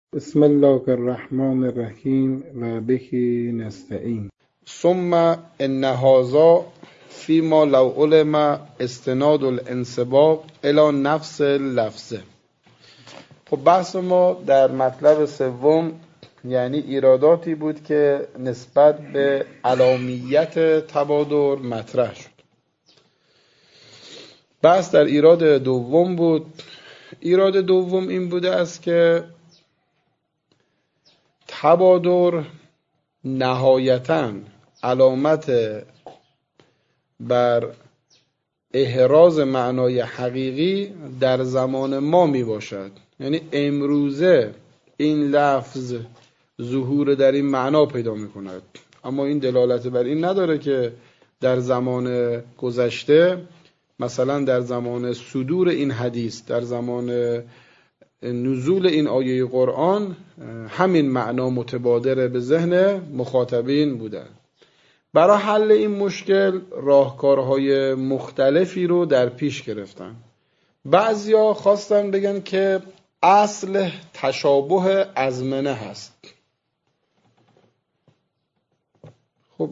بسم الله الرحمن الرحیم و به نستعین. ثم ان هذا فيما لو علم استناد الانسباق الى نفس اللفظه. خب بحث ما در مطلب سوم یعنی ایراداتی بود که نسبت به علامیت تبادر مطرح شد. بحث در ایراد دوم بود. ایراد دوم این بوده است که تبادر نهایتاً علامت بر احراز معنای حقیقی در زمان ما می باشد. یعنی امروزه این لفظ ظهور در این معنا پیدا می کند، اما این دلالت بر این نداره که در زمان گذشته، مثلا در زمان صدور این حدیث، در زمان نزول این آیه قرآن، همین معنا متبادر به ذهن مخاطبین بوده. برای حل این مشکل راهکارهای مختلفی رو در پیش گرفتن. بعضیا خواستن بگن که اصل تشابه ازمنه هست. خب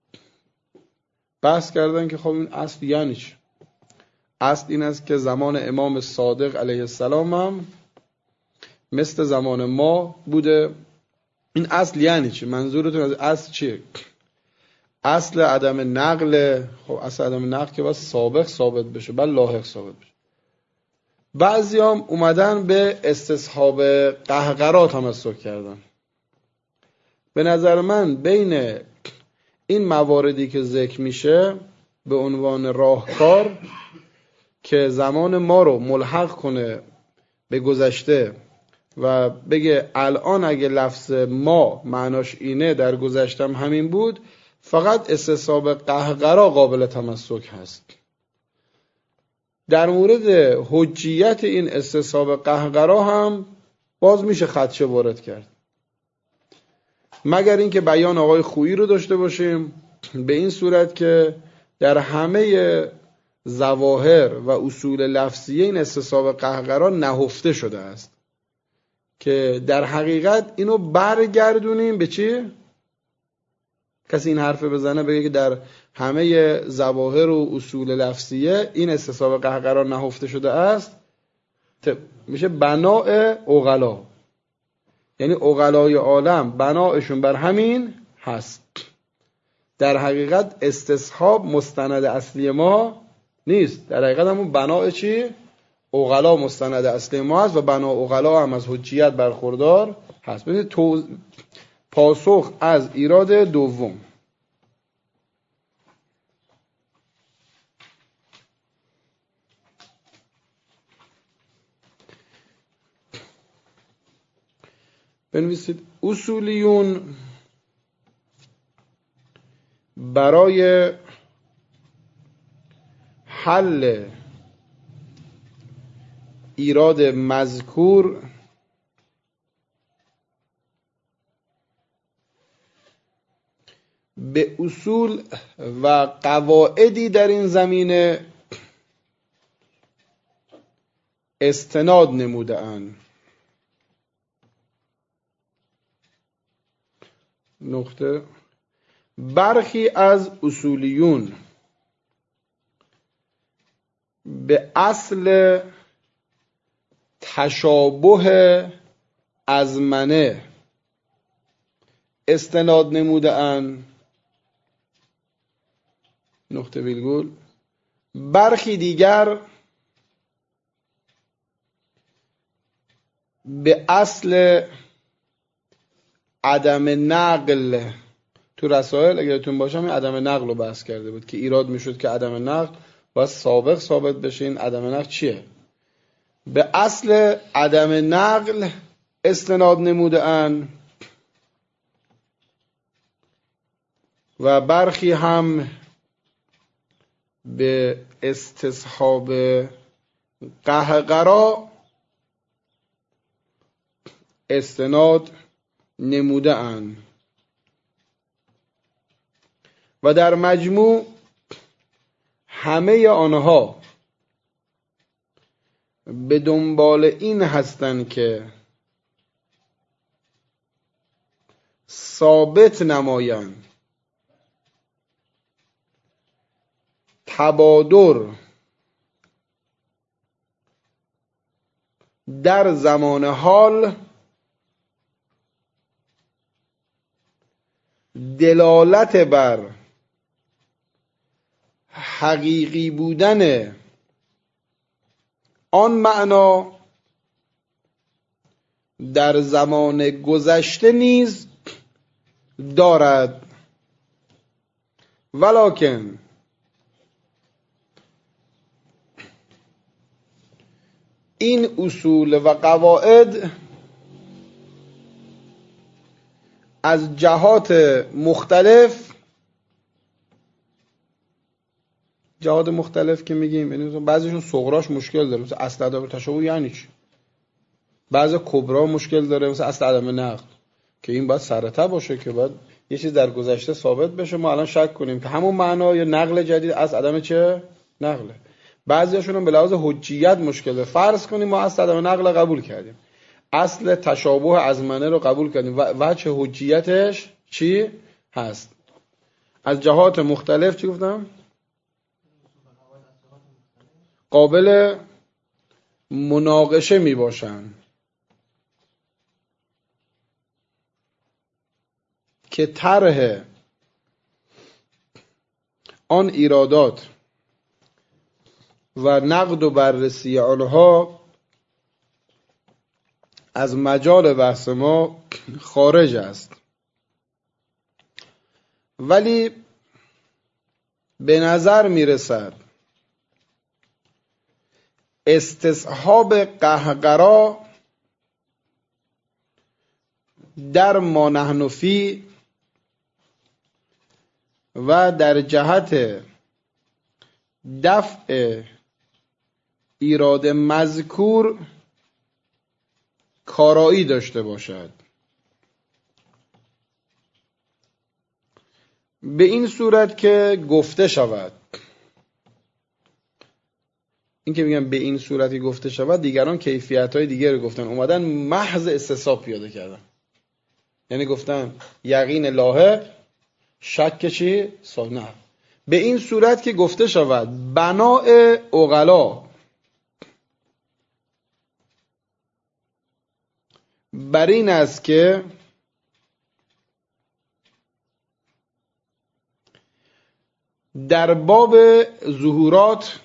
بحث کردن که خب این اصل یعنی چی؟ اصل این است که زمان امام صادق علیه السلام هم مثل زمان ما بوده. این اصل یعنی چی؟ منظورتون از اصل چیه؟ اصل عدم نقل. خب اصل عدم نقل که باید سابق ثابت بشه، بعد لاحق ثابت بشه. بعضی هم اومدن به استصحاب قهقرا تمسک کردن. به نظر من بین این مواردی که ذکر میشه به عنوان راهکار که زمان ما رو ملحق کنه به گذشته و بگه الان اگه لفظ ما معناش اینه، در گذشتم همین بود، فقط استصحاب قهقرا قابل تمسک هست. در مورد حجیت این استصحاب قهقرا هم باز میشه خدشه وارد کرد، مگر اینکه بیان آقای خویی رو داشته باشیم به این صورت که در همه ظواهر و اصول لفظیه این استصحاب قهقرا نهفته شده است، که در حقیقت اینو برگردونیم به چی؟ کسی این حرف بزنه بگه که در همه ظواهر و اصول لفظیه این استصحاب قهقرا نهفته شده است، میشه بناء عقلا. یعنی عقلای عالم بناءشون بر همین هست. در حقیقت استصحاب مستند اصلی ما نیست. در حقیقت همون بناء چی؟ عقلا مستند اصلی ما هست و بناء عقلا هم از حجیت برخوردار هست. پاسخ از ایراد دوم. بنویسید اصولیون برای حل ایراد مذکور به اصول و قواعدی در این زمینه استناد نموده اند. نقطه. برخی از اصولیون به اصل تشابه ازمنه استناد نموده اند. نقطه ویرگول. برخی دیگر به اصل عدم نقل. تو رسائل اگه یادتون باشه همین عدم نقل رو بحث کرده بود که ایراد میشد که عدم نقل باید سابق ثابت بشه. این عدم نقل چیه؟ به اصل عدم نقل استناد نموده اند و برخی هم به استصحاب قهقرا استناد نموده اند و در مجموع همه آنها به دنبال این هستند که ثابت نمایند، تبادر در زمان حال دلالت بر حقیقی بودن آن معنا در زمان گذشته نیز دارد. ولکن این اصول و قواعد از جهات مختلف که میگیم، یعنی بعضیشون صغراش مشکل داره، مثل اصل عدم تشابه یعنی چی، بعضی کبرا مشکل داره، مثل اصل عدم نقل که این باید سرته باشه که باید یه چیز در گذشته ثابت بشه، ما الان شک کنیم که همون معنا یا نقل جدید از عدم چه نقله. بعضیاشون هم به لحاظ حجیت مشکل داره. فرض کنیم ما اصل عدم نقل قبول کردیم، اصل تشابه ازمنه رو قبول کردیم، وجه حجیتش چی هست؟ از جهات مختلف چی گفتم؟ قابل مناقشه می باشن که طرح آن ایرادات و نقد و بررسی آنها از مجال بحث ما خارج است، ولی به نظر می رسد استصحاب قهقرا در ما نحن فی و در جهت دفع ایراد مذکور کارایی داشته باشد. به این صورت که گفته شود، این که میگم به این صورتی گفته شود، دیگران کیفیت‌های دیگه رو گفتن، اومدن محض استصحاب پیاده کردن، یعنی گفتن یقین لاحق، شک چی؟ نه. به این صورت که گفته شود بناء عقلا بر این است که در باب ظهورات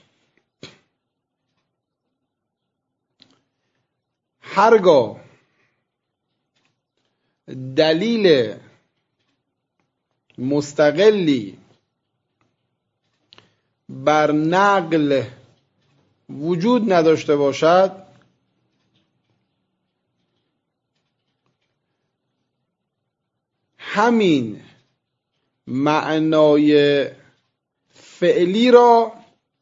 هرگاه دلیل مستقلی بر نقل وجود نداشته باشد، همین معنای فعلی را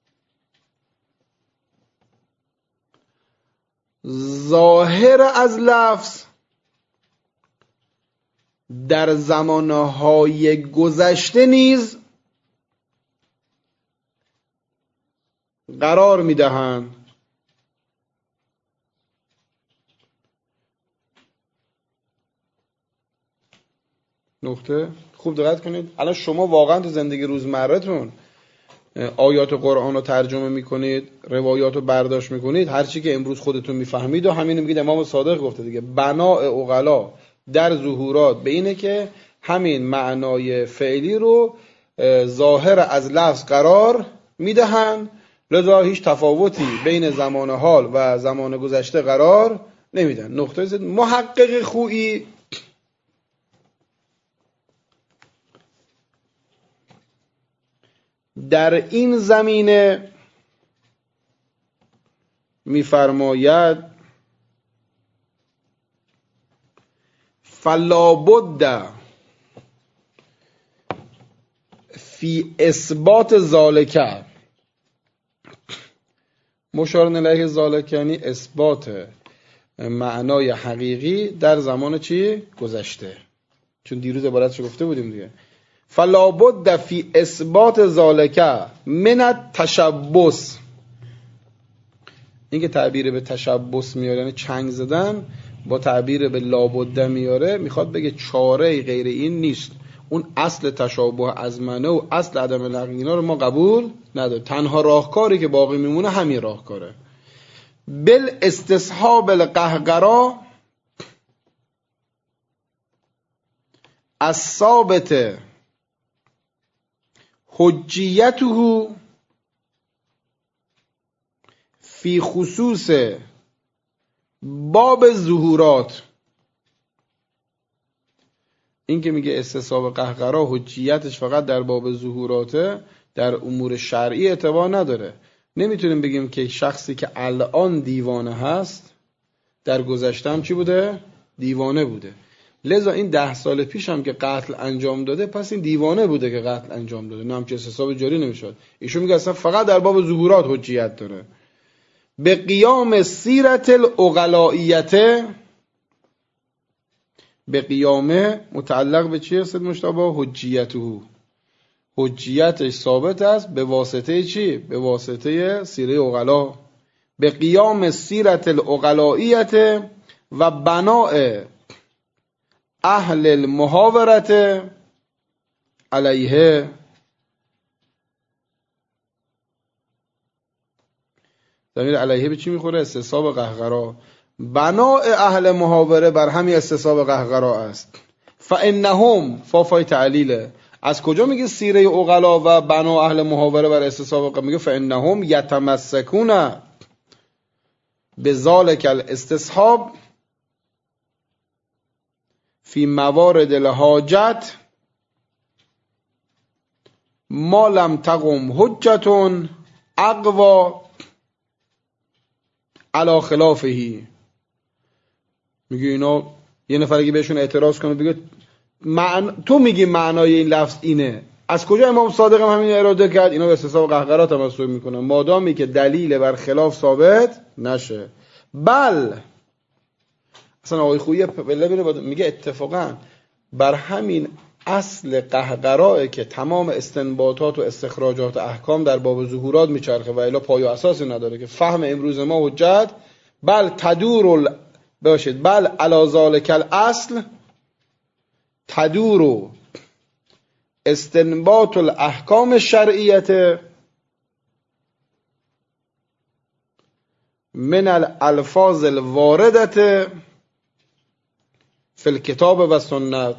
ظاهر از لفظ در زمانهای گذشته نیز قرار میدهند. نقطه خوب دقت کنید. الان شما واقعا تو زندگی روزمره‌تون آیات قرآن رو ترجمه میکنید، روایات رو برداشت میکنید، هر چی که امروز خودتون میفهمید و همین میگید امام صادق گفته دیگه، بناء عقلا در ظهورات به اینه که همین معنای فعلی رو ظاهر از لفظ قرار میدهند، لذا هیچ تفاوتی بین زمان حال و زمان گذشته قرار نمیدن. نقطه محقق خویی در این زمینه میفرماید فلابد فی اثبات ذالک، مشار الیه ذالک یعنی اثبات معنای حقیقی در زمان چی؟ گذشته. چون دیروز عبارتش گفته بودیم دیگه، فلابد فی اثبات ذالک من التشبث، این که تعبیر به تشبث میاره یعنی چنگ زدن، با تعبیر به لابد میاره، میخواد بگه چاره غیر این نیست. اون اصل تشابه ازمنه و اصل عدم لغو اینا رو ما قبول نداره. تنها راهکاری که باقی میمونه همین راهکاره. بل استصحاب القهقرا الثابت حجیته فی خصوص باب ظهورات. این که میگه استصحاب قهقرا حجیتش فقط در باب ظهوراته، در امور شرعی اعتبار نداره. نمیتونیم بگیم که شخصی که الان دیوانه هست در گذشته هم چی بوده؟ دیوانه بوده. لذا این 10 سال پیش هم که قتل انجام داده، پس این دیوانه بوده که قتل انجام داده، نه هم که استصحاب جاری نمیشد. ایشون میگه اصلا فقط در باب ظهورات حجیت داره. به قیام سیرت العقلائیت، به قیامه متعلق به چیه سید مجتبی؟ حجیته، حجیتش ثابت است به واسطه چی؟ به واسطه سیره عقلا. به قیام سیرت العقلائیت و بناء اهل المحاورت علیه. ضمیر علیه به چی میخوره؟ استصحاب قهقرا. بناء اهل محاوره بر همین استصحاب قهقرا است. فانهم فافای تعلیله. از کجا میگه سیره عقلا و بنا اهل محاوره بر استصحاب قهقرا؟ میگه فانهم یتمسکون بذالک الاستصحاب فی موارد الحاجت ما لم تقم حجتون اقوا علی خلافهی. میگه اینا یه نفر اگه بهشون اعتراض کنه بگه تو میگی معنای این لفظ اینه، از کجا امام صادق هم همین اراده کرد؟ اینا به استصحاب قهقرا تمسک میکنن مادامی که دلیل بر خلاف ثابت نشه. بل اصلا آقای خویی میگه اتفاقا بر همین اصل قهقراه که تمام استنباطات و استخراجات احکام در باب ظهورات میچرخه و الا پای و اساسی نداره که فهم امروز ما حجت. بل تدور باشید، بل علی ذالک الاصل تدور استنباط الاحکام الشرعیه من الالفاظ الواردة فی الکتاب و سنت.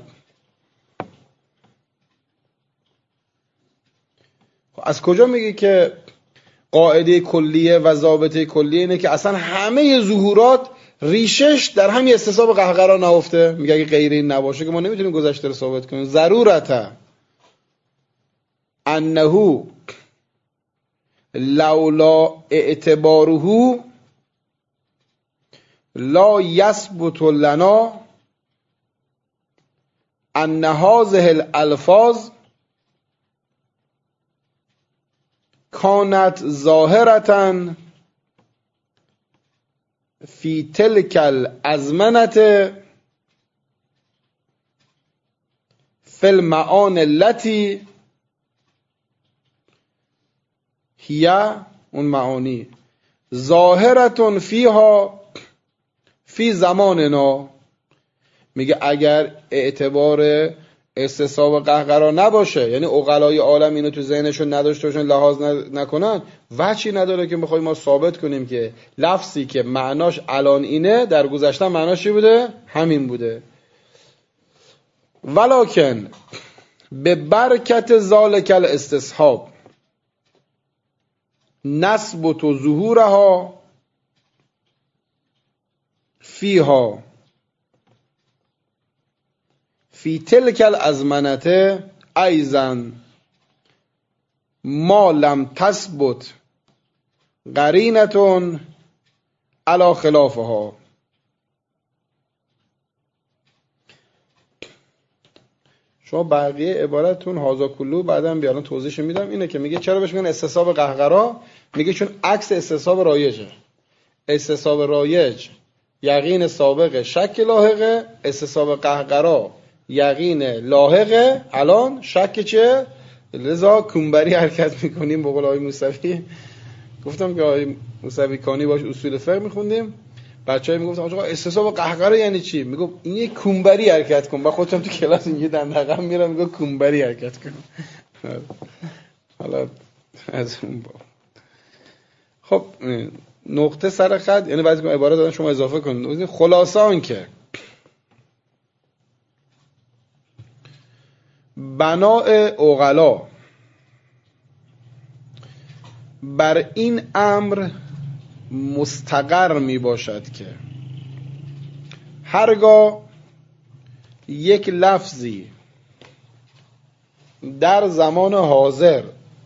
از کجا میگه که قاعده کلیه و ضابطه کلیه اینه که اصلا همه ظهورات ریشش در همین استصحاب قهقرا نهفته؟ میگه اگه غیر این نباشه که ما نمیتونیم گذشته رو ثابت کنیم. ضرورتا انه لولا اعتباره لا یثبت لنا ان هذه الالفاظ كانت ظاهرة في تلك الازمنة في المعاني التي هي اون معانی ظاهرة فيها في زماننا. میگه اگر اعتبار استصحاب قهقرا نباشه، یعنی عقلای عالم اینو تو ذهنشون نداشته باشن، لحاظ نکنن، وجهی نداره که بخوایم ما ثابت کنیم که لفظی که معناش الان اینه در گذشته معناش چی بوده؟ همین بوده. ولکن به برکت ذالک الاستصحاب نثبت ظهورها فیها فی تلک الازمنه ایضا ما لم تثبت قرینة علی خلافها. شما بقیه عبارتون هازا کلو بعدا بیارن توضیحش میدم. اینه که میگه چرا بهش میگن استصحاب قهقرا؟ میگه چون عکس استصحاب رایجه. استصحاب رایج یقین سابق شک لاحقه، استصحاب قهقرا یقین لاحقه الان شک چه؟ لذا کنبری حرکت میکنیم. به قول آقای موسوی گفتم که آقای موسوی کانی باش اصول فقه میخوندیم، بچه‌ها میگفتن آقا استثاب و قهقرا یعنی چی؟ میگم این یک کونبری حرکت کن. من خودم تو کلاس اینجا دندقم میرم میگم کونبری حرکت کن. حالا از اون باب. خب نقطه سر خط، یعنی بعضی عبارات دادن شما اضافه کنید. خلاصه آن که بناء عقلا بر این امر مستقر می باشد که هرگاه یک لفظی در زمان حاضر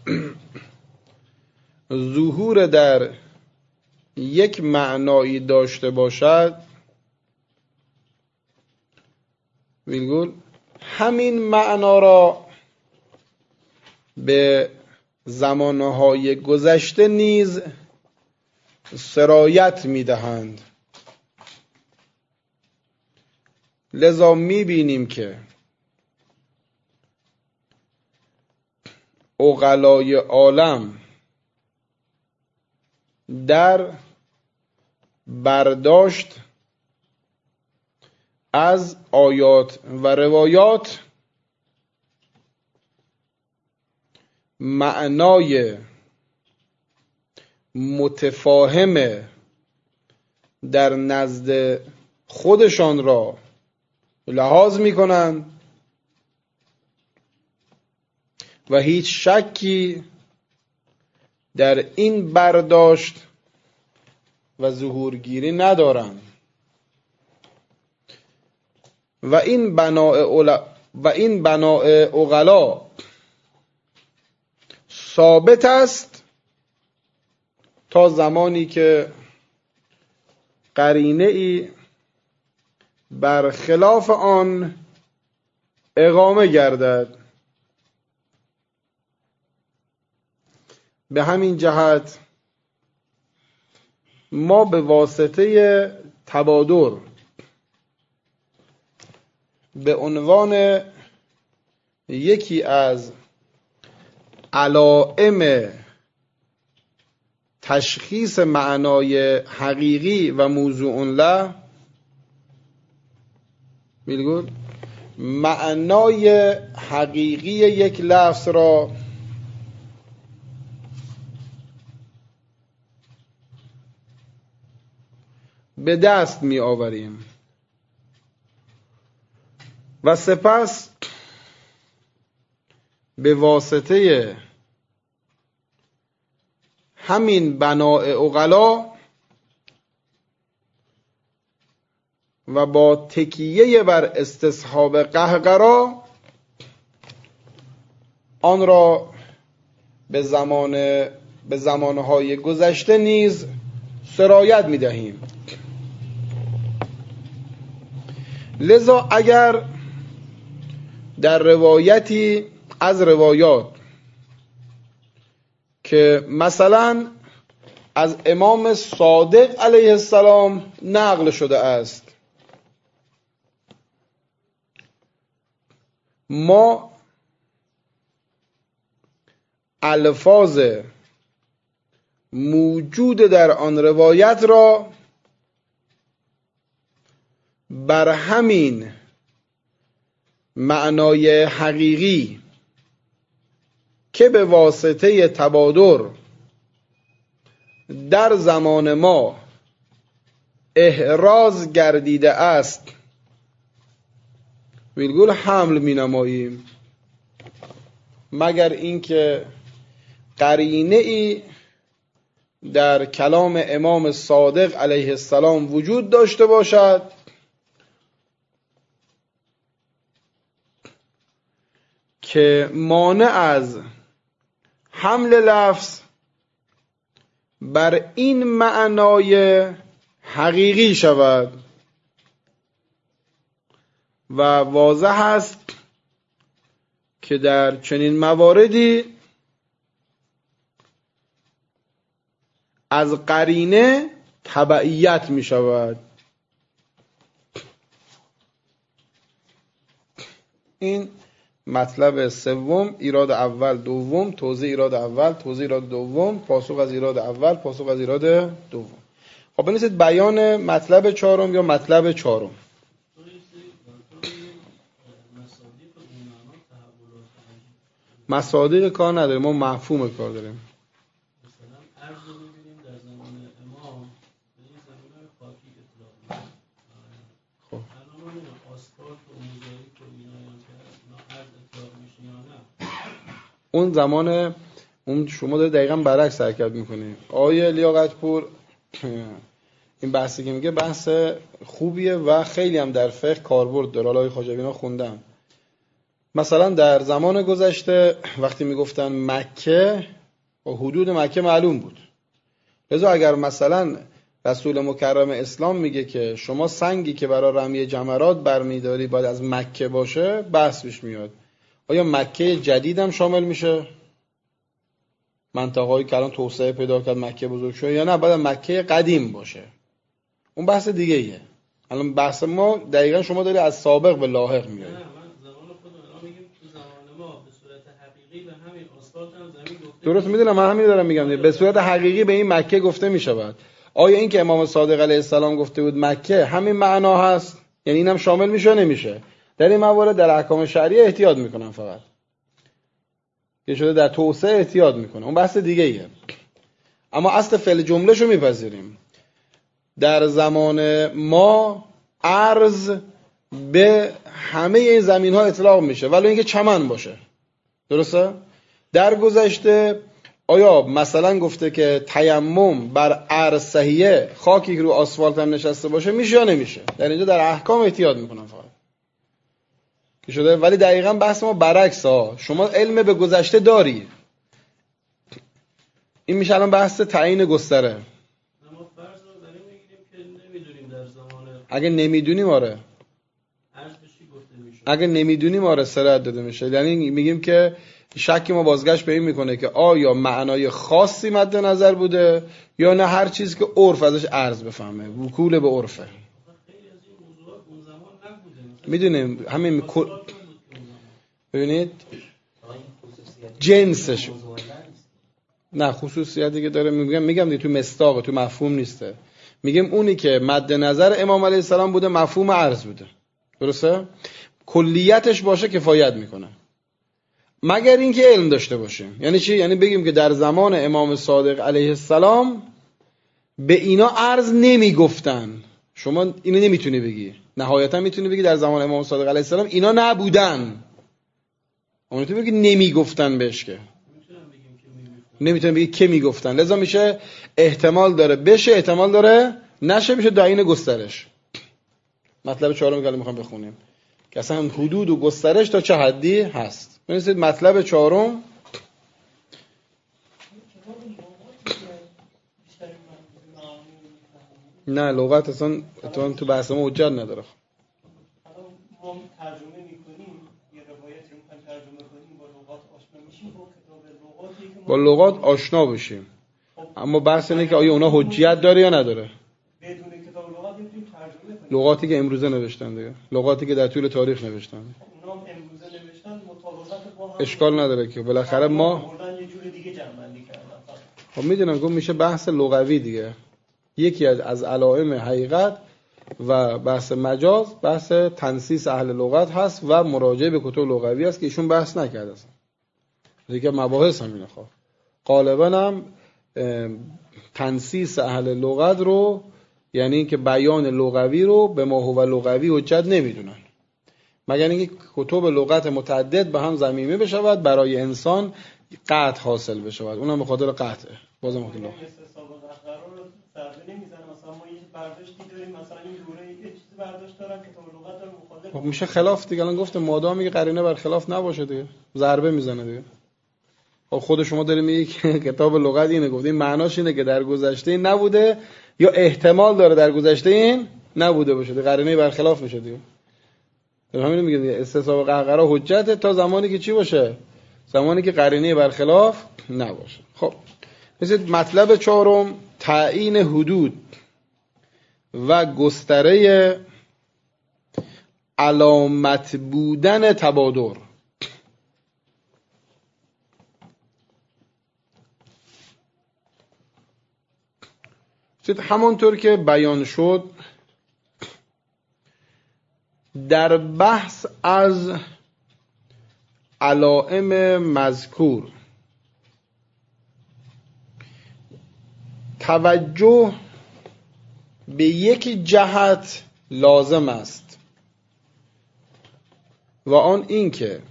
ظهور در یک معنایی داشته باشد، ویلگول همین معنا را به زمانهای گذشته نیز سرایت می‌دهند. لذا می‌بینیم که عقلای عالم در برداشت از آیات و روایات معنای متفاهم در نزد خودشان را لحاظ می کنند و هیچ شکی در این برداشت و ظهورگیری ندارند و این بناء عقلا ثابت است تا زمانی که قرینه ای بر خلاف آن اقامه گردد. به همین جهت ما به واسطه تبادر به عنوان یکی از علائم تشخیص معنای حقیقی و موضوع له، میگوید معنای حقیقی یک لفظ را به دست می آوریم و سپس به واسطه همین بناء عقلا و با تکیه بر استصحاب قهقرا آن را به زمانهای گذشته نیز سرایت می دهیم. لذا اگر در روایتی از روایات که مثلا از امام صادق علیه السلام نقل شده است، ما الفاظ موجود در آن روایت را بر همین معنای حقیقی که به واسطه تبادر در زمان ما احراز گردیده است ویلگول حمل می نماییم، مگر اینکه قرینه ای در کلام امام صادق علیه السلام وجود داشته باشد که مانع از حمل لفظ بر این معنای حقیقی شود. و واضح است که در چنین مواردی از قرینه تبعیت می شود. این مطلب سوم، ایراد اول دوم، توضیح ایراد اول، توضیح ایراد دوم، پاسخ از ایراد اول، پاسخ از ایراد دوم. خب خب بنویسید بیان مطلب چهارم یا مطلب چهارم. مصادیق کار نداریم، ما مفهوم کار داریم. مثلا عرض رو می‌بینیم در زمان امام به این زمین‌های خاکی اطلاق می‌شه. خب الان ما می‌بینیم آسفالت و موزاییک و اینایی که اینا عرض اطلاق میشه یا نه. اون زمان اون شما دارید دقیقاً برعکس حرکت می‌کنید. آیه لیاقت پور این بحثی که میگه بحث خوبیه و خیلی هم در فقه کاربرد داره. آقای خواجه اینا خوندم. مثلا در زمان گذشته وقتی میگفتن مکه و حدود مکه معلوم بود. لذا اگر مثلا رسول مکرم اسلام میگه که شما سنگی که برای رمی جمرات برمیداری باید از مکه باشه، بحث پیش میاد. آیا مکه جدید هم شامل میشه؟ منطقه‌ای که الان توسعه پیدا کرد مکه بزرگ شده، یا نه باید مکه قدیم باشه؟ اون بحث دیگه ایه. الان بحث ما دقیقاً شما داری از سابق به لاحق میای. درست میدونم، من همین دارم میگم. به صورت حقیقی به این مکه گفته میشود. آیا این که امام صادق علیه السلام گفته بود مکه همین معنا هست؟ یعنی اینم شامل میشه نمیشه؟ در این موارد در احکام شرعی احتیاط میکنن، فقط که شده در توسعه احتیاط میکنه، اون بحث دیگه ایه. اما اصل فعل جمله شو میپذیریم. در زمان ما عرض به همه این زمین ها اطلاق میشه ولو اینکه چمن باشه. درسته؟ در گذشته آیا مثلا گفته که تیمم بر عرض صحیحه، خاکی که رو آسفالت هم نشسته باشه، میشه یا نمیشه؟ در اینجا در احکام احتیاط میکنم فقط که شده. ولی دقیقاً بحث ما برعکس ها. شما علم به گذشته داری، این میشه الان بحث تعیین گستره. اما فرض رو داریم میگیریم که نمیدونیم در زمان اگه نمیدونیم آره عرض بشی گفته میشه. اگه نمیدونیم آره صراحت داده میشه. یعنی میگیم که شک ما بازگشت به این میکنه که آیا معنای خاصی مد نظر بوده یا نه هر چیزی که عرف ازش عرض بفهمه، وکول به عرفه. خیلی از این موضوعات اون زمان نبوده. میدونیم همین ببینید جنسش نه خصوصیتی که داره میگم دیگه تو مصداق تو مفهوم نیسته. میگم اونی که مد نظر امام علیه السلام بوده مفهوم عرض بوده. درسته؟ کلیتش باشه کفایت میکنه، مگر اینکه علم داشته باشیم. یعنی چی؟ یعنی بگیم که در زمان امام صادق علیه السلام به اینا عرض نمیگفتن. شما اینو نمیتونی بگی. نهایتا میتونی بگی در زمان امام صادق علیه السلام اینا نبودن. اون تو بگی نمیگفتن بهش، که نمیتونی بگی که میگفتن. لذا میشه احتمال داره بشه، احتمال داره نشه، میشه تعیین گسترش. مطلب چهارم که میخوام بخونیم که اصلا حدود و گسترش تا چه حدی هست. ببینید مطلب چهارم نه لغت اصلا تو بحث ما حجت نداره. ما ترجمه میکنیم یه روایتی رو ترجمه کنیم با لغات آشنا میشیم، با کتاب لغاتی که با لغات آشنا بشیم. اما بحث اینه که آیا اونا حجیت داره یا نداره. بدون کتاب لغات میتونیم ترجمه کنیم. لغاتی که امروزه نوشتن دیگه، لغاتی که در طول تاریخ نوشتن، اونا امروزه نوشتن مطابقت با هم اشکال نداره که بالاخره ما یه جور دیگه جمع بندی کردن. خب میدونم گفت میشه بحث لغوی دیگه. یکی از علائم حقیقت و بحث مجاز بحث تنسیس اهل لغت هست و مراجعه به کتب لغوی است که ایشون بحث نکرده اصلا. دیگه مباحث همینه. خب غالبا هم تنسیس اهل لغت رو، یعنی اینکه بیان لغوی رو به ما هو لغوی حجت نمیدونن، مگر اینکه کتب لغت متعدد به هم ضمیمه بشود برای انسان قطع حاصل بشود، اونم به خاطر قطعه. بازم خاطر برداشتی داریم، مثلا این دوره یه چیزی برداشت دارن کتاب لغت داره مخالف. خب میشه خلاف دیگه. الان گفته مادام میگه قرینه بر خلاف نباشه دیگه ضربه میزنه دیگه. خب خود شما دارید میگی که کتاب لغت اینه، گفتین معناش اینه که در گذشته این نبوده یا احتمال داره در گذشته این نبوده باشه، قرینه بر خلاف میشه دیگه. همین میگه استصحاب قهقرا حجت تا زمانی که چی باشه؟ زمانی که قرینه بر خلاف نباشه. خب مثل مطلب چهارم تعیین حدود و گستره علامت بودن تبادر. دوستید همانطور که بیان شد در بحث از علائم مذکور توجه به یک جهت لازم است و آن این که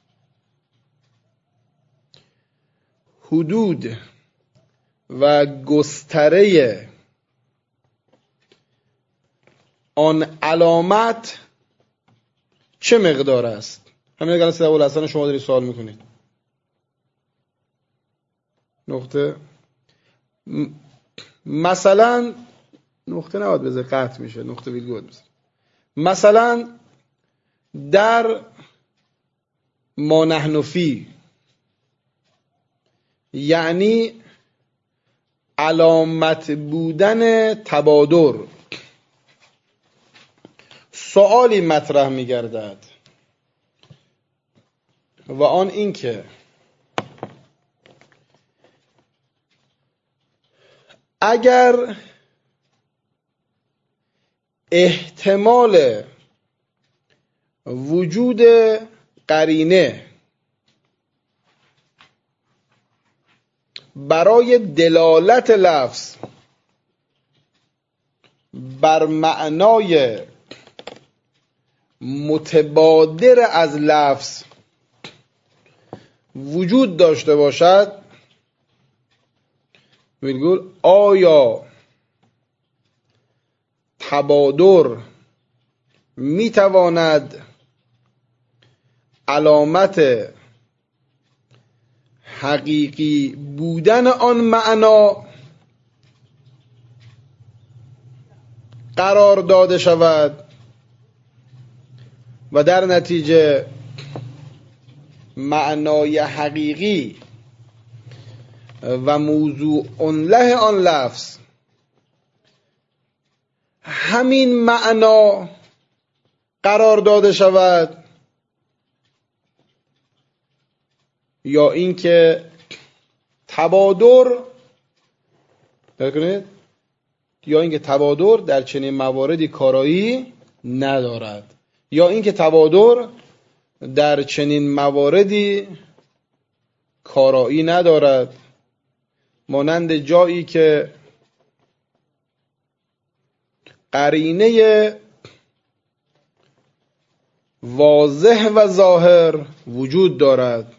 حدود و گستره آن علامت چه مقدار است. همین الان سید ابوالحسن شما دارید سوال میکنید. نقطه مثلا نقطه نباید بذاره قطع میشه، نقطه ویرگول بذاره. مثلا در ما نحن فی، یعنی علامت بودن تبادر، سؤالی مطرح می‌گردد و آن این که اگر احتمال وجود قرینه برای دلالت لفظ بر معنای متبادر از لفظ وجود داشته باشد، ویرگول آیا تبادر میتواند علامت حقیقی بودن آن معنا قرار داده شود و در نتیجه معنای حقیقی و موضوع له آن لفظ همین معنا قرار داده شود، یا اینکه تبادر در چنین مواردی کارایی ندارد، یا اینکه تبادر در چنین مواردی کارایی ندارد، مانند جایی که قرینه واضح و ظاهر وجود دارد.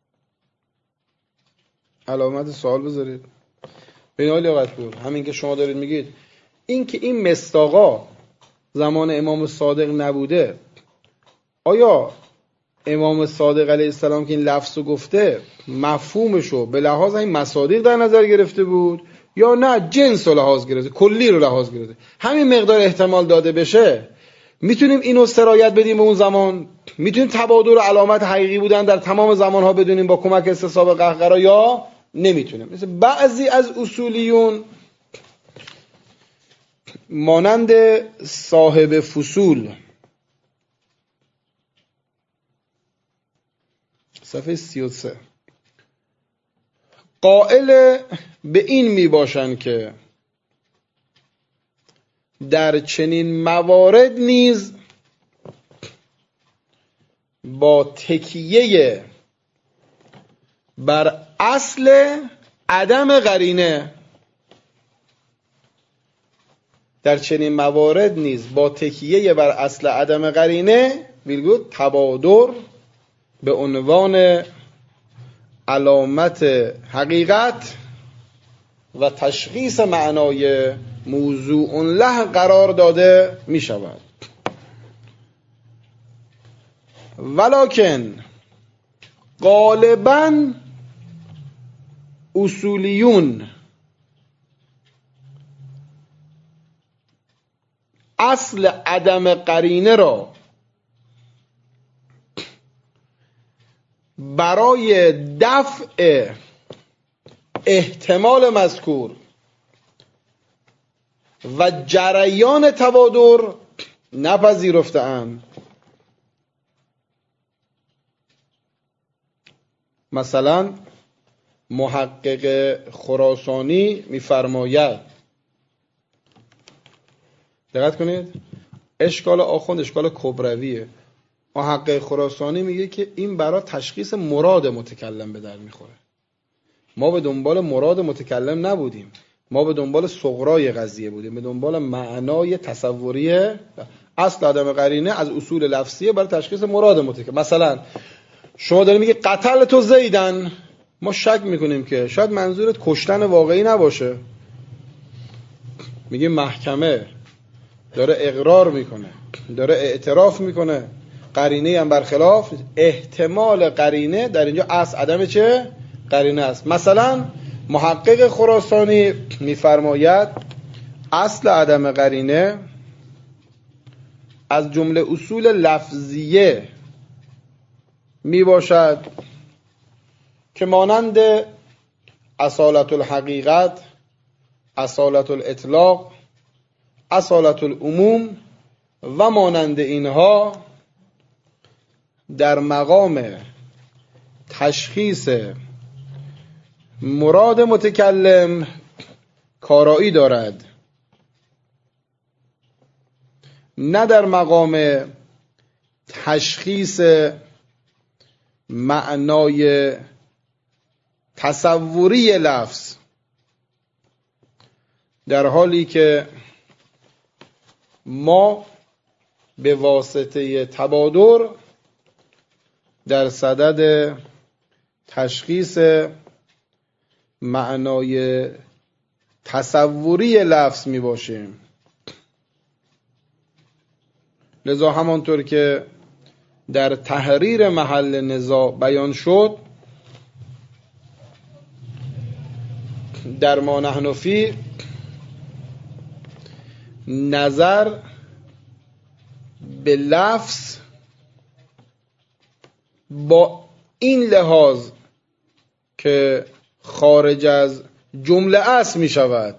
علامت سوال بذارید. ببین آقای لیاقت‌پور، همین که شما دارید میگید این که این مصداقا زمان امام صادق نبوده، آیا امام صادق علیه السلام که این لفظ رو گفته مفهومشو به لحاظ این مصادیق در نظر گرفته بود یا نه جنس رو لحاظ گرفته، کلی رو لحاظ گرفته؟ همین مقدار احتمال داده بشه میتونیم اینو سرایت بدیم به اون زمان، میتونیم تبادر علامت حقیقی بودن در تمام زمانها بدونیم با کمک استصحاب قهقرا، یا نمیتونیم. مثل بعضی از اصولیون مانند صاحب فصول صفحه 33 قائل به این می باشند که در چنین موارد نیز با تکیه بر اصل عدم قرینه، در چنین موارد نیز با تکیه بر اصل عدم قرینه ویرگول تبادر به عنوان علامت حقیقت و تشخیص معنای موضوع له قرار داده می شود. ولکن غالباً اصولیون اصل عدم قرینه را برای دفع احتمال مذکور و جریان تبادر نپذیرفته‌اند. مثلا محقق خراسانی می‌فرماید دقت کنید، اشکال آخوند اشکال کبرویه. محقق خراسانی میگه که این برای تشخیص مراد متکلم به در میخوره. ما به دنبال مراد متکلم نبودیم، ما به دنبال صغرای قضیه بودیم، به دنبال معنای تصوری. اصل عدم قرینه از اصول لفظیه برای تشخیص مراد متکلم. مثلا شما دارید میگی قتل تو زیدن، ما شک میکنیم که شاید منظورت کشتن واقعی نباشه. میگه محکمه داره اقرار میکنه، داره اعتراف میکنه، قرینه هم برخلاف، احتمال قرینه در اینجا اصل عدم چه؟ قرینه است. مثلا محقق خراسانی میفرماید اصل عدم قرینه از جمله اصول لفظیه می باشد که مانند اصالت الحقیقت، اصالت الاطلاق، اصالت العموم و مانند اینها در مقام تشخیص مراد متکلم کارایی دارد، نه در مقام تشخیص معنای تصوری لفظ، در حالی که ما به واسطه تبادر در صدد تشخیص معنای تصوری لفظ می باشیم. لذا همانطور که در تحریر محل نزاع بیان شد، در ما نحن فی نظر به لفظ با این لحاظ که خارج از جمله است می شود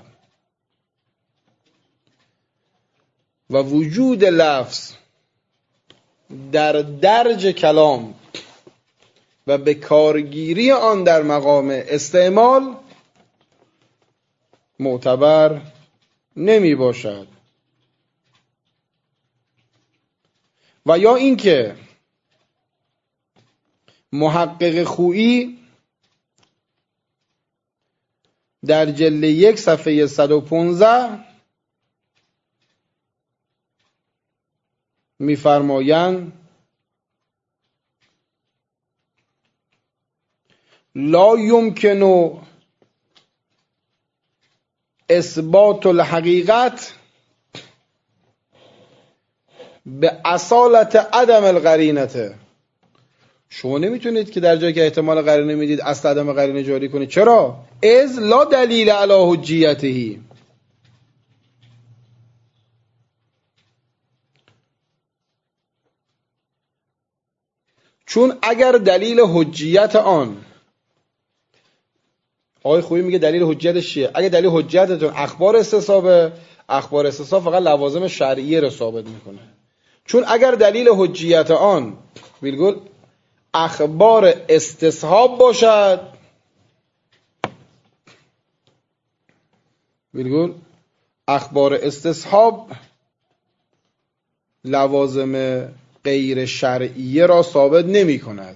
و وجود لفظ در درج کلام و به کارگیری آن در مقام استعمال معتبر نمی باشد. و یا اینکه محقق خویی در جلد 1 صفحه 115 می‌فرمایند لا یمکن اثبات الحقیقت به اصالت عدم القرینته. شما نمیتونید که در جایی که احتمال قرینه میدید اصل عدم قرینه جاری کنید. چرا؟ اذ لا دلیل علی حجیته. چون اگر دلیل حجیت آن، آقای خویی میگه دلیل حجیتش چیه؟ اگر دلیل حجیتتون اخبار استصحابه، اخبار استصحاب فقط لوازم شرعیه رو ثابت میکنه. چون اگر دلیل حجیت آن بالگل اخبار استصحاب باشد، بالگل اخبار استصحاب لوازم غیر شرعیه را ثابت نمی کند.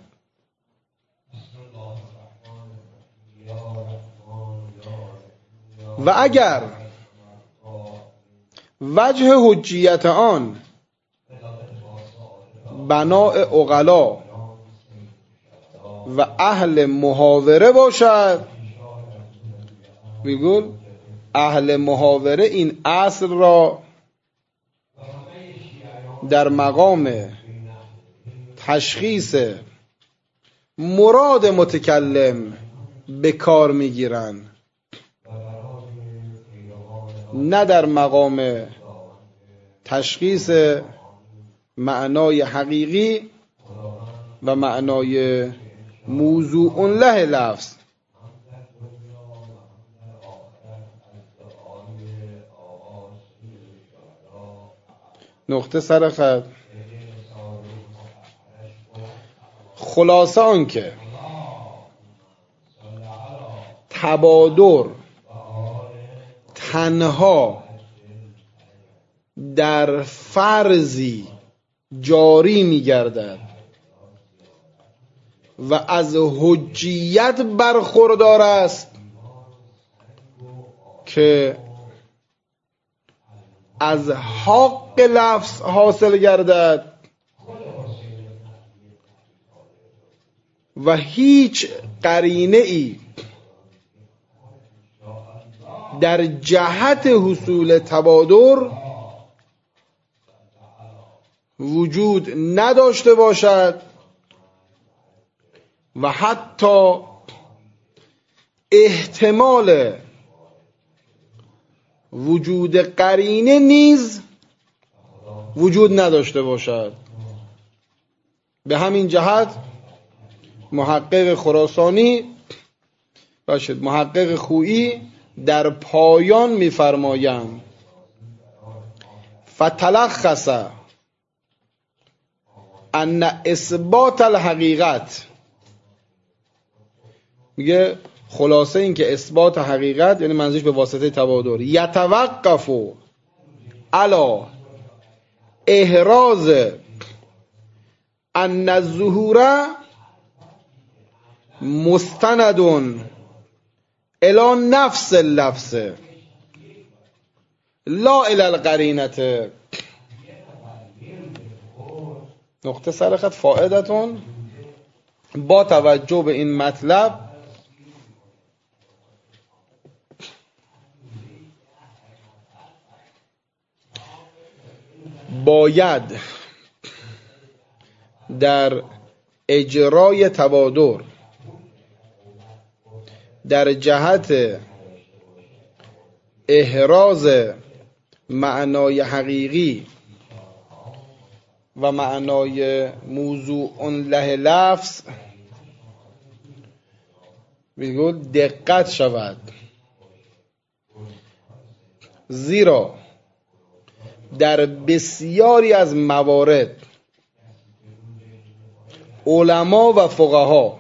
و اگر وجه حجیت آن بناء عقلا و اهل محاوره باشد، میگول اهل محاوره این اصل را در مقام تشخیص مراد متکلم به کار میگیرند، نه در مقام تشخیص معنای حقیقی و معنای موضوع له لفظ. نقطه سر خط. خلاصه آن که تبادر تنها در فرضی جاری می‌گردد و از حجیت برخوردار است که از حق لفظ حاصل گردد و هیچ قرینه ای در جهت حصول تبادر وجود نداشته باشد و حتی احتمال وجود قرینه نیز وجود نداشته باشد. به همین جهت محقق خراسانی محقق خویی در پایان می‌فرمایند فتلخص ان اثبات الحقیقت، میگه خلاصه این که اثبات حقیقت یعنی منظورش به واسطه تبادر یتوقف علی احراز ان الظهور مستند الی نفس اللفظ لا الی القرینه. نقطه سر خط فائدتون با توجه به این مطلب باید در اجرای تبادر در جهت احراز معنای حقیقی و معنای موضوع له لفظ بگو دقت شود، زیرا در بسیاری از موارد علما و فقها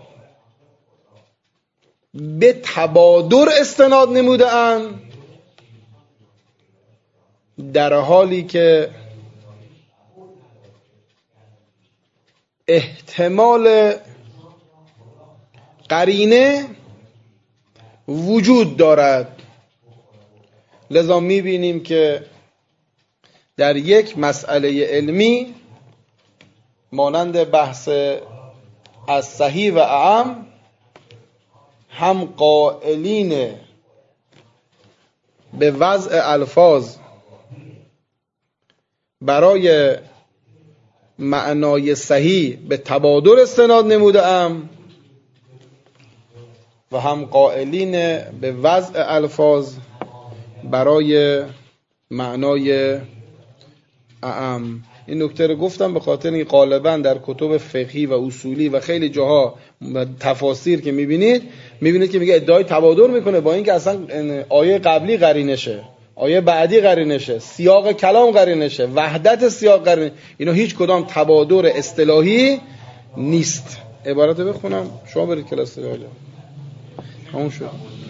به تبادر استناد نموده اند در حالی که احتمال قرینه وجود دارد. لذا می‌بینیم که در یک مسئله علمی مانند بحث از صحیح و اعم هم قائلین به وضع الفاظ برای معنای صحیح به تبادر استناد نموده ام و هم قائلین به وضع الفاظ برای معنای اعم. این نکته رو گفتم به خاطر این غالبا در کتب فقهی و اصولی و خیلی جاها تفاسیر که میبینید که میگه ادعای تبادر میکنه با اینکه اصلا آیه قبلی قرینشه، آیه بعدی قرینشه، سیاق کلام قرینشه، وحدت سیاق قرینه. اینا هیچ کدام تبادر اصطلاحی نیست. عبارت بخونم شما برید کلاس دیگه. همون شد.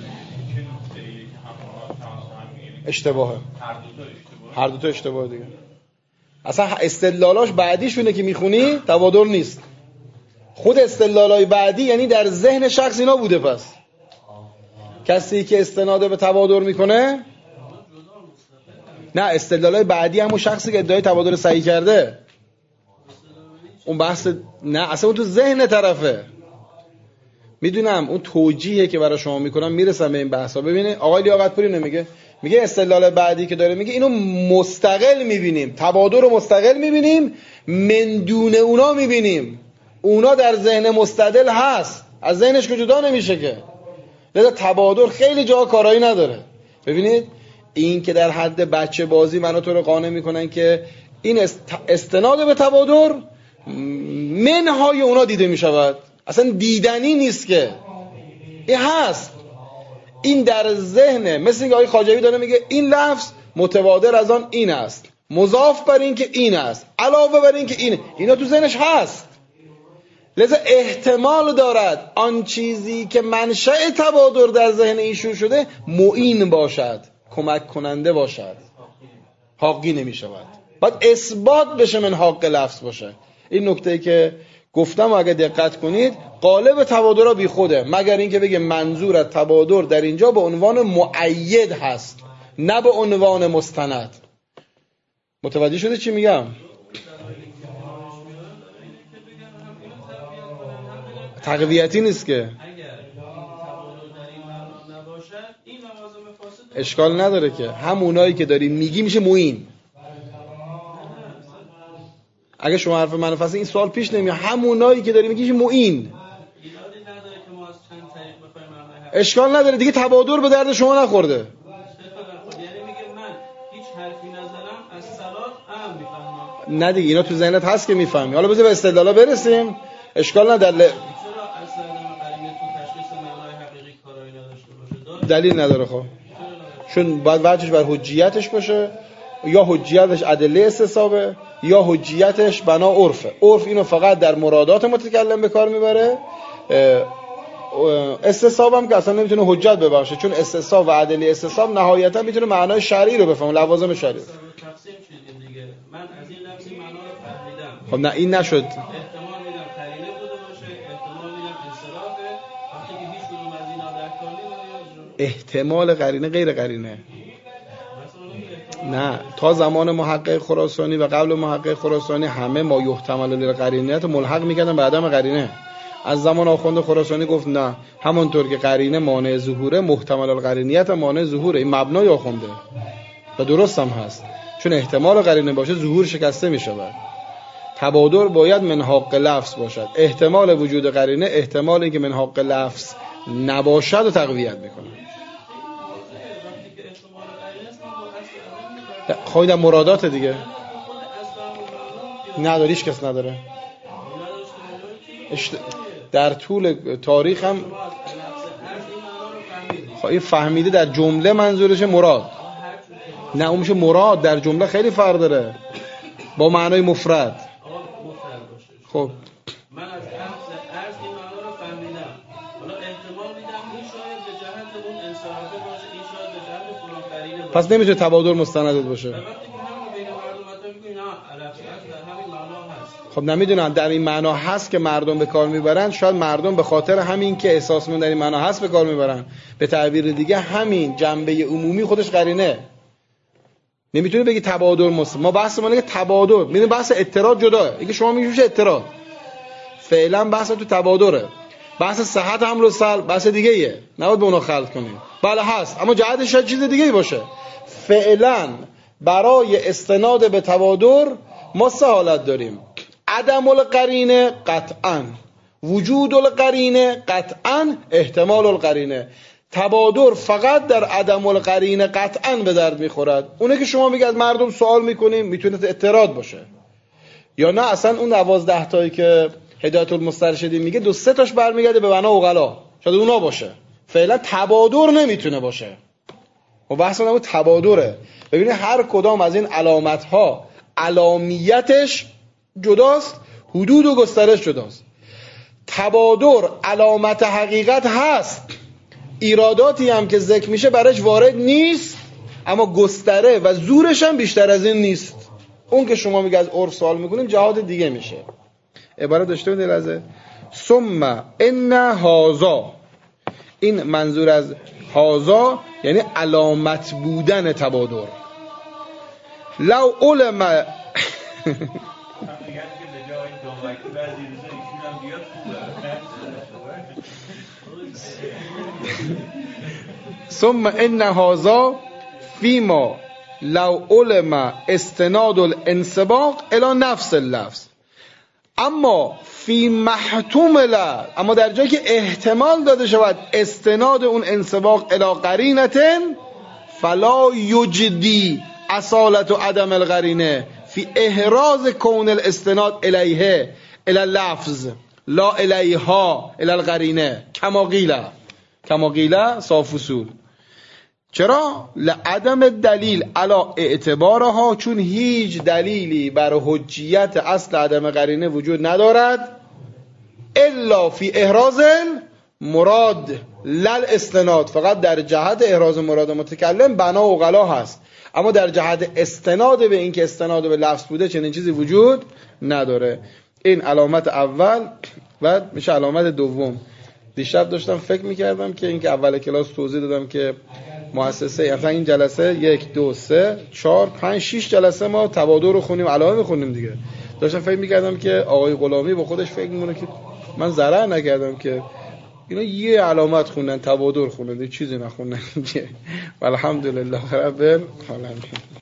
اشتباهه. هر دو تا اشتباه دیگه. اصلا استدلالاش بعدیشونه که میخونی تبادر نیست. خود استدلالای بعدی یعنی در ذهن شخص اینا بوده. پس کسی که استناد به تبادر میکنه نه، استدلالای بعدی همون شخصی که ادعای تبادر صحیح کرده اون بحث نه، اصلا اون تو ذهن طرفه. میدونم اون توجیهه که برای شما میکنم، میرسم به این بحثا. ببینه آقای لیاقت‌پوری نمیگه، میگه استدلال بعدی که داره میگه اینو مستقل میبینیم، تبادر رو مستقل میبینیم، من دون اونا میبینیم، اونا در ذهن مستدل هست، از ذهنش که جدا نمیشه که. لذا تبادر خیلی جا کارایی نداره. ببینید این که در حد بچه بازی منو تو رو قانع میکنن که این استناد به تبادر منهای اونا دیده میشود، اصلا دیدنی نیست که این هست. این در ذهنه، مثل اینکه آقای خواجوی داره میگه این لفظ متبادر از آن این است، مضاف بر این که این است، علاوه بر این که این، اینا تو ذهنش هست. لذا احتمال دارد آن چیزی که منشأ تبادر در ذهن ایشون شده معین باشد، کمک کننده باشد. حاقی نمی شود. باید اثبات بشه من حق لفظ باشه. این نکته که گفتم اگه دقت کنید قالب تبادر را بی خوده، مگر اینکه بگه منظور از تبادر در اینجا به عنوان مؤید هست نه به عنوان مستند. متوجه شده چی میگم؟ تقویتی نیست که اشکال نداره که همونایی که داری میگی میشه معین. اگه شما حرف منو فصل این سوال پیش نمیاد، همونایی که داری میگی میشه معین. اشکال نداره دیگه، تبادر به درد شما نخورده. یعنی میگه من هیچ حرفی نزنم از صلات هم میفهمم. نه دیگه اینا تو ذهنت هست که میفهمی. حالا بذار به استدلالا برسیم. اشکال نداره. چرا اصلا قرینه تو تشخیص معنای حقیقی کارایی نداشته باشه؟ دلیل نداره. خب چون باید وجهش بر حجیتش باشه، یا حجیتش ادله استصحابه یا حجیتش بنا عرفه. عرف اینو فقط در مرادات متکلم به کار میبره، استصحاب هم که اصلا نمیتونه حجت ببخشه، چون استصحاب و ادله استصحاب نهایتا میتونه معنای شرعی رو بفهمه، لوازم شرعی. تقسیم شدیم دیگه. من از این لفظ معنا رو فهمیدم. خب نه این نشد. احتمال میدم قرینه بوده باشه، احتمال میدم انصرافه. وقتی که هیچ کدوم از اینا در کار نیست، احتمال قرینه غیر قرینه. نه، تا زمان محقق خراسانی و قبل محقق خراسانی همه ما یحتمل للقرینه ملحق میکردن به عدم قرینه. از زمان آخوند خراسانی گفت نه، همونطور که قرینه مانع ظهوره، محتمل القرینیت مانع ظهوره. این مبنای آخونده و درست هم هست، چون احتمال قرینه باشه ظهور شکسته میشود. تبادر باید من حق لفظ باشد. احتمال وجود قرینه احتمال اینکه من حق لفظ نباشد و تقویت میکنه. خواهی در مرادات دیگه نداریش کس نداره. در طول تاریخ هم خواهی فهمیده در جمله منظورش مراد، نه اون میشه مراد. در جمله خیلی فرق داره با معنای مفرد. خب من از عرض این معنا رو فهمیدم، حالا احتمال میدم این شاید به جهت اون انصرافه باشه، این شاید به جهت فلان قرینه باشه. پس نمیتونه تبادر مستند باشه. وقتی که همون بین مردم مطرح می‌کنی نه الفاظ در همین معنا هست. خب نمیدونم در این معنا هست که مردم به کار میبرن، شاید مردم به خاطر همین که احساس می‌کنن در این معنا هست به کار میبرن. به تعبیر دیگه همین جنبه عمومی خودش قرینه. نمیتونه بگی تبادر مستند. ما بحث ما اینه که تبادر، می‌بینید بحث اعتراض جداه. اینکه شما میگید اعتراض فعلا بحث تو تبادره، بحث صحت حمل و سلب بحث دیگه ایه، نباید به اونا خلط کنیم. بله هست، اما جهتش شاید چیز دیگه ای باشه. فعلا برای استناد به تبادر ما سه حالت داریم: عدم القرینه قطعا، وجود القرینه قطعا، احتمال القرینه. تبادر فقط در عدم القرینه قطعا به درد میخورد. اونه که شما میگه از مردم سوال میکنیم میتونه اعتراض باشه، یا نه اصلا اون 12 تایی که هدایت المسترشدین میگه 2-3 تاش برمیگرده به بنا عقلا، شاید اونا باشه. فعلا تبادر نمیتونه باشه. و بحث اون تبادره. ببینید هر کدام از این علامت ها علامیتش جداست، حدود و گسترش جداست. تبادر علامت حقیقت هست، ایراداتی هم که ذکر میشه برایش وارد نیست، اما گستره و زورش هم بیشتر از این نیست. اون که شما میگه از عرف سوال میکنیم جهاد دیگه میشه. عبارت داشته بودید لحظه. ثم ان هذا، این منظور از هذا یعنی علامت بودن تبادر. لو علم ثم ان هذا فيما لو علم استناد الانسباق الى نفس اللفظ، اما فی محتمل، اما در جایی که احتمال داده شود استناد اون انسباق الی قرینتن، فلا یجدی اصالت و عدم القرینه فی احراز کون الاستناد الیه الی اللفظ لا الیها الی القرینه کما قیل صاف اصول. چرا؟ لعدم دلیل علا اعتبارها، چون هیچ دلیلی بر حجیت اصل عدم قرینه وجود ندارد الا فی احراز مراد لل استناد فقط در جهت احراز مراد متکلم بنا و غلا هست، اما در جهت استناد به این که استناد به لفظ بوده چنین چیزی وجود نداره. این علامت اول و میشه علامت دوم. دیشب داشتم فکر میکردم که این که اول کلاس توضیح دادم که مؤسسه مثلا این جلسه 1 2 3 4 5 6 جلسه ما تبادر رو خونیم، علامه میخونیم دیگه. داشتم فکر میکردم که آقای غلامی با خودش فکر میکنه که من ضرر نکردم که اینا یه علامت خوندن، تبادر خوندن، چیزی نخوندن. الحمدلله رب العالمین.